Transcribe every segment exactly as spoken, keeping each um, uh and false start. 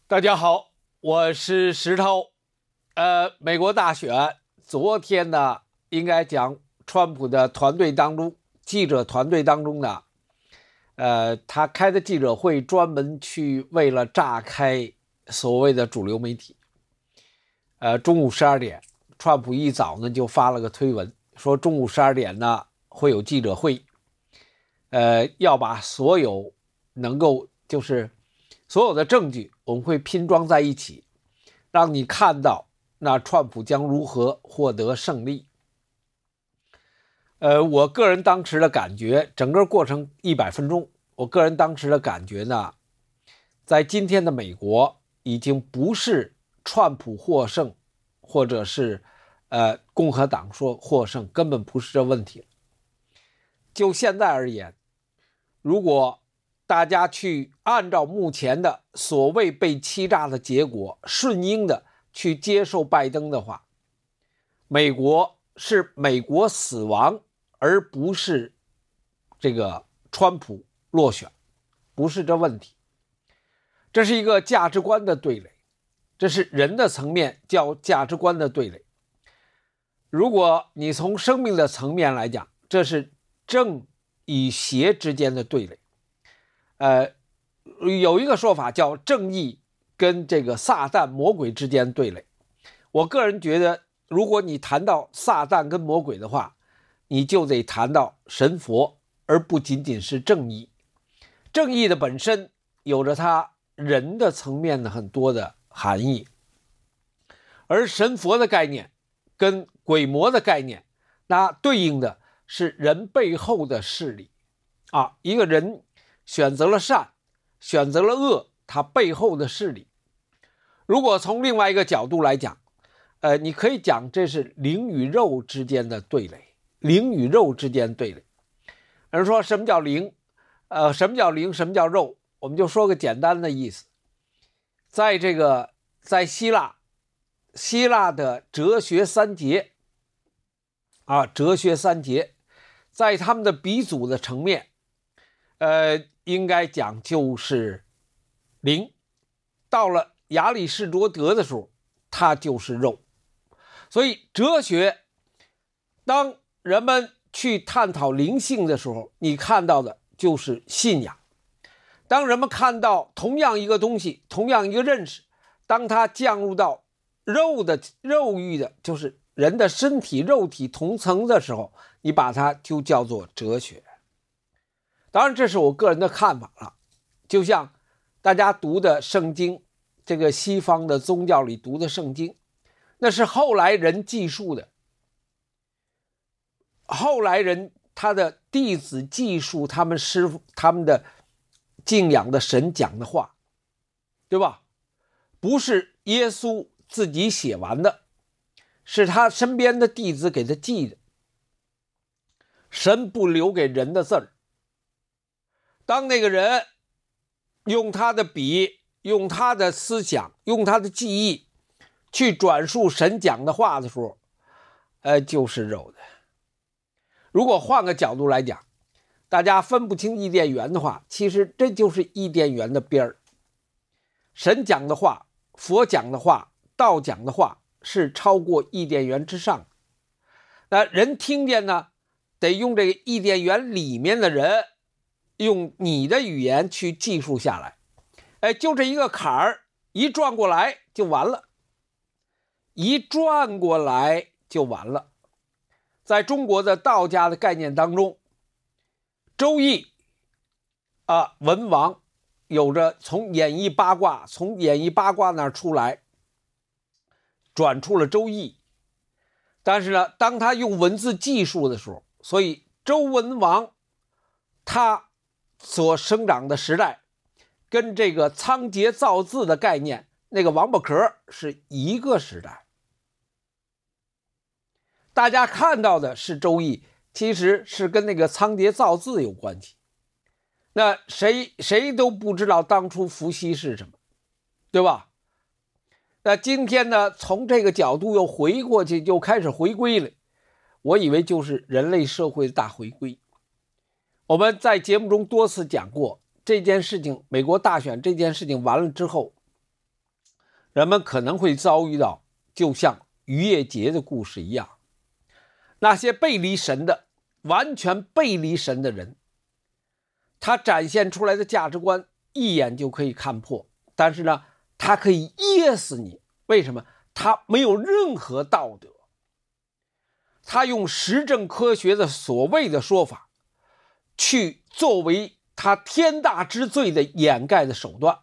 大家好，我是石头。呃，美国大选昨天呢，应该讲川普的团队当中，记者团队当中呢，呃，他开的记者会专门去为了炸开所谓的主流媒体。呃，中午十二点，川普一早呢就发了个推文，说中午十二点呢会有记者会，呃，要把所有能够就是所有的证据我们会拼装在一起，让你看到那川普将如何获得胜利。呃，我个人当时的感觉，整个过程一百分钟，我个人当时的感觉呢，在今天的美国已经不是川普获胜，或者是呃共和党说获胜，根本不是这问题了。就现在而言，如果大家去按照目前的所谓被欺诈的结果，顺应的去接受拜登的话，美国是美国死亡，而不是这个川普落选，不是这问题。这是一个价值观的对垒，这是人的层面叫价值观的对垒。如果你从生命的层面来讲，这是正与邪之间的对垒。呃，有一个说法叫正义跟这个撒旦魔鬼之间对垒。我个人觉得，如果你谈到撒旦跟魔鬼的话，你就得谈到神佛，而不仅仅是正义。正义的本身有着它人的层面的很多的含义，而神佛的概念跟鬼魔的概念，那对应的是人背后的势力啊，一个人选择了善，选择了恶，他背后的势力。如果从另外一个角度来讲，呃，你可以讲这是灵与肉之间的对垒，灵与肉之间对垒。人说什么叫灵？呃，什么叫灵？什么叫肉？我们就说个简单的意思。在这个在希腊，希腊的哲学三杰啊，哲学三杰，在他们的鼻祖的层面，呃。应该讲就是灵，到了亚里士多德的时候，它就是肉。所以哲学，当人们去探讨灵性的时候，你看到的就是信仰。当人们看到同样一个东西，同样一个认识，当它降入到肉的肉欲的，就是人的身体肉体同层的时候，你把它就叫做哲学。当然这是我个人的看法了，就像大家读的圣经，这个西方的宗教里读的圣经，那是后来人记述的，后来人他的弟子记述他们师傅他们的敬仰的神讲的话，对吧？不是耶稣自己写完的，是他身边的弟子给他记的。神不留给人的字儿，当那个人用他的笔，用他的思想，用他的记忆去转述神讲的话的时候，呃，就是肉的。如果换个角度来讲，大家分不清伊甸园的话，其实这就是伊甸园的边儿。神讲的话，佛讲的话，道讲的话是超过伊甸园之上。那人听见呢，得用这个伊甸园里面的人用你的语言去记述下来，哎，就这一个坎儿，一转过来就完了，一转过来就完了。在中国的道家的概念当中，周易啊，文王有着从演义八卦，从演义八卦那儿出来，转出了周易。但是呢，当他用文字记述的时候，所以周文王他所生长的时代跟这个仓颉造字的概念，那个王八壳是一个时代。大家看到的是周易，其实是跟那个仓颉造字有关系。那谁谁都不知道当初伏羲是什么，对吧？那今天呢，从这个角度又回过去，又开始回归了。我以为就是人类社会的大回归。我们在节目中多次讲过，这件事情，美国大选这件事情完了之后， 人们可能会遭遇到就像逾越节的故事一样，那些背离神的、完全背离神的人，他展现出来的价值观一眼就可以看破，但是呢，他可以噎死你。为什么？他没有任何道德，他用实证科学的所谓的说法去作为他天大之罪的掩盖的手段，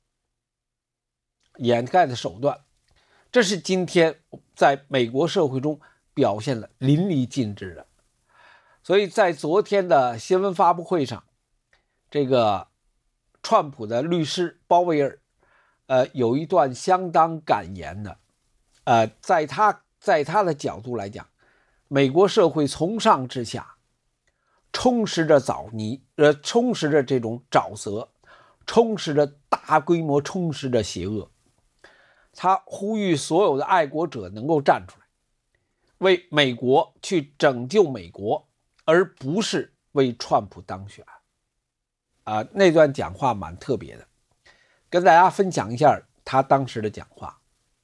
掩盖的手段，这是今天在美国社会中表现的淋漓尽致的。所以在昨天的新闻发布会上，这个川普的律师鲍威尔，呃，有一段相当感言的，呃，在他在他的角度来讲，美国社会从上至下充斥着沼泥，呃，充斥着这种沼泽，充斥着大规模充斥着邪恶。他呼吁所有的爱国者能够站出来，为美国去拯救美国，而不是为川普当选。啊，那段讲话蛮特别的，跟大家分享一下他当时的讲话。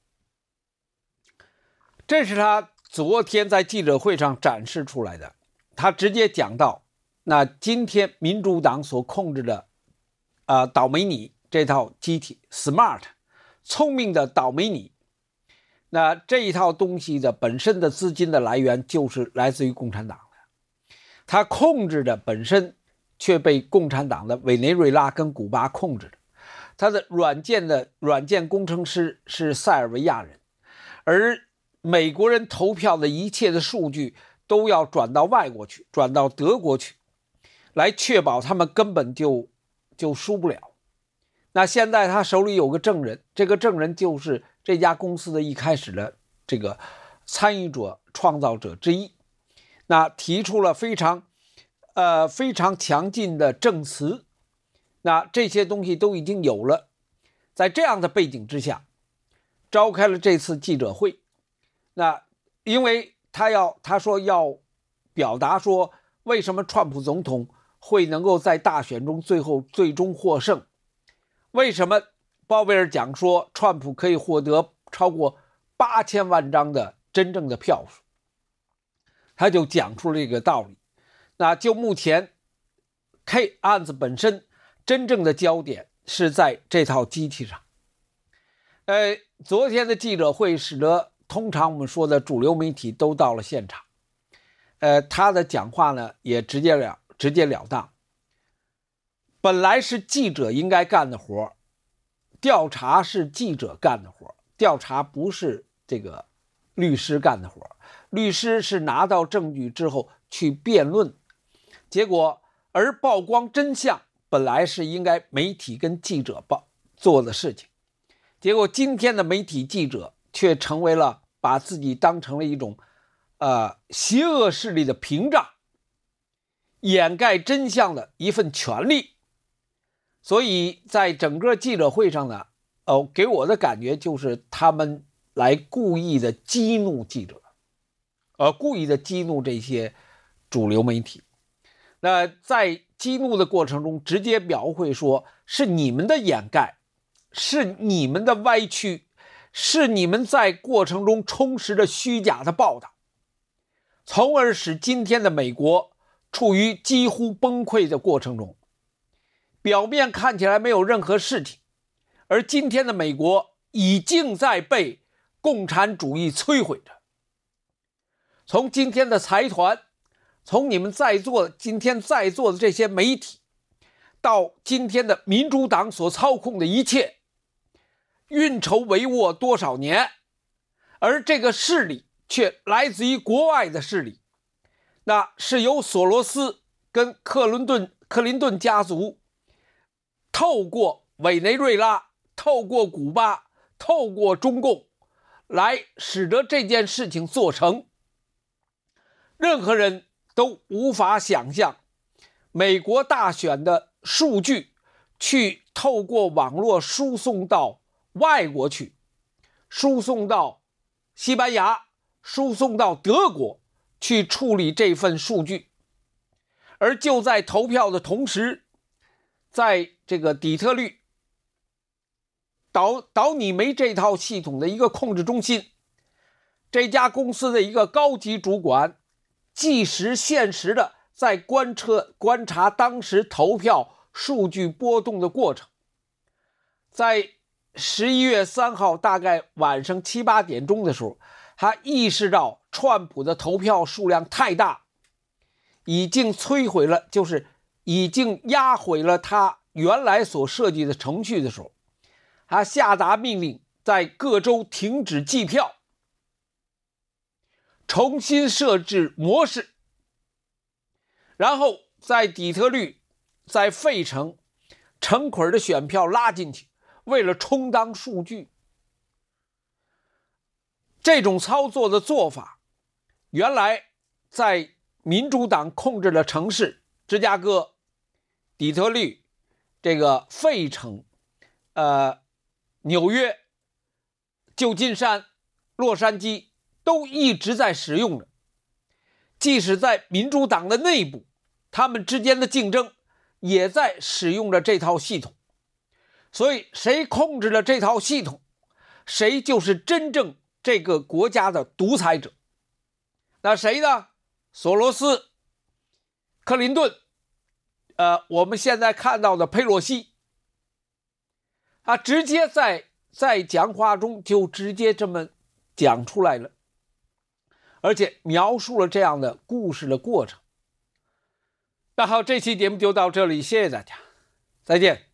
这是他昨天在记者会上展示出来的，他直接讲到，那今天民主党所控制的呃倒霉你这套机体 smart 聪明的倒霉你，那这一套东西的本身的资金的来源就是来自于共产党的，他控制着本身却被共产党的委内瑞拉跟古巴控制着，他的软件的软件工程师是塞尔维亚人，而美国人投票的一切的数据都要转到外国去，转到德国去，来确保他们根本就就输不了。那现在他手里有个证人，这个证人就是这家公司的一开始的这个参与者、创造者之一，那提出了非常呃非常强劲的证词，那这些东西都已经有了。在这样的背景之下，召开了这次记者会。那因为他要他说要表达说为什么川普总统会能够在大选中最后最终获胜，为什么鲍威尔讲说川普可以获得超过八千万张的真正的票数，他就讲出了这个道理。那就目前 K 案子本身真正的焦点是在这套机器上。呃，昨天的记者会使得通常我们说的主流媒体都到了现场，呃，他的讲话呢也直截了直截了当。本来是记者应该干的活，调查是记者干的活，调查不是这个律师干的活，律师是拿到证据之后去辩论。结果，而曝光真相本来是应该媒体跟记者报做的事情，结果今天的媒体记者却成为了把自己当成了一种呃邪恶势力的屏障，掩盖真相的一份权利。所以在整个记者会上呢，哦，给我的感觉就是他们来故意的激怒记者，呃，故意的激怒这些主流媒体。那在激怒的过程中，直接描绘说是你们的掩盖，是你们的歪曲，是你们在过程中充实着虚假的报道，从而使今天的美国处于几乎崩溃的过程中。表面看起来没有任何事情，而今天的美国已经在被共产主义摧毁着。从今天的财团，从你们在座今天在座的这些媒体，到今天的民主党所操控的一切，运筹帷幄多少年，而这个势力却来自于国外的势力，那是由索罗斯跟克伦顿克林顿家族透过委内瑞拉，透过古巴，透过中共来使得这件事情做成。任何人都无法想象美国大选的数据去透过网络输送到外国去，输送到西班牙，输送到德国去处理这份数据。而就在投票的同时，在这个底特律岛岛拟煤这套系统的一个控制中心，这家公司的一个高级主管即时现实的在观测观察当时投票数据波动的过程。在十一月三号大概晚上七八点钟的时候，他意识到川普的投票数量太大，已经摧毁了，就是已经压毁了他原来所设计的程序的时候，他下达命令在各州停止计票，重新设置模式，然后在底特律、在费城成捆的选票拉进去，为了充当数据。这种操作的做法，原来在民主党控制的城市芝加哥、底特律、这个费城、呃纽约、旧金山、洛杉矶都一直在使用着。即使在民主党的内部，他们之间的竞争也在使用着这套系统。所以谁控制了这套系统，谁就是真正这个国家的独裁者。那谁呢？索罗斯、克林顿，呃，我们现在看到的佩洛西，他直接在在讲话中就直接这么讲出来了，而且描述了这样的故事的过程。那好，这期节目就到这里，谢谢大家，再见。